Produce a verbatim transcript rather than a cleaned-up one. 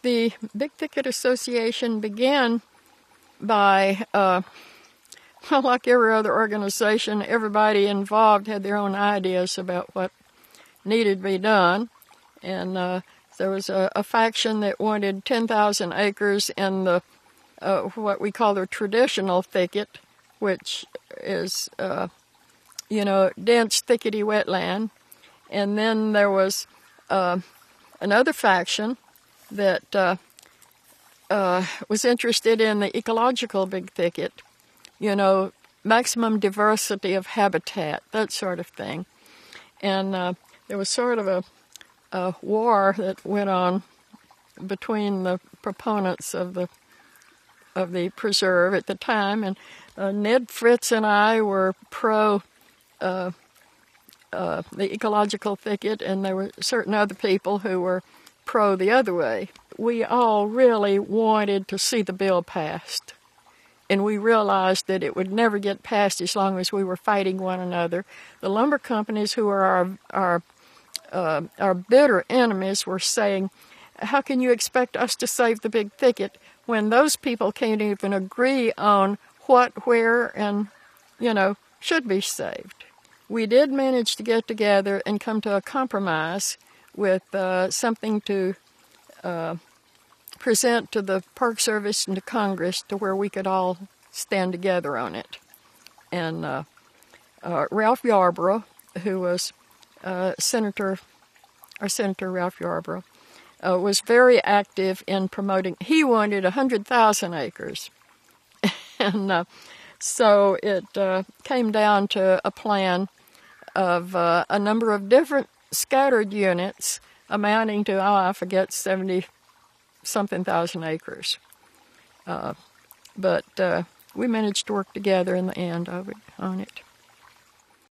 The Big Thicket Association began by, uh, well, like every other organization, everybody involved had their own ideas about what needed to be done. And uh, there was a, a faction that wanted ten thousand acres in the uh, what we call the traditional thicket, which is, uh, you know, dense, thickety wetland. And then there was uh, another faction that uh, uh, was interested in the ecological big thicket, you know, maximum diversity of habitat, that sort of thing. And uh, there was sort of a, a war that went on between the proponents of the of the preserve at the time, and uh, Ned Fritz and I were pro uh, uh, the ecological thicket, and there were certain other people who were pro the other way. We all really wanted to see the bill passed, and we realized that it would never get passed as long as we were fighting one another. The lumber companies, who are our our uh, our bitter enemies, were saying, "How can you expect us to save the big thicket when those people can't even agree on what, where, and, you know, should be saved?" We did manage to get together and come to a compromise with uh, something to uh, present to the Park Service and to Congress, to where we could all stand together on it. And uh, uh, Ralph Yarborough, who was uh, Senator, our Senator Ralph Yarborough, uh, was very active in promoting. He wanted one hundred thousand acres. and uh, so it uh, came down to a plan of uh, a number of different scattered units amounting to, oh, I forget, seventy-something thousand acres. Uh, but uh, we managed to work together in the end of it, on it.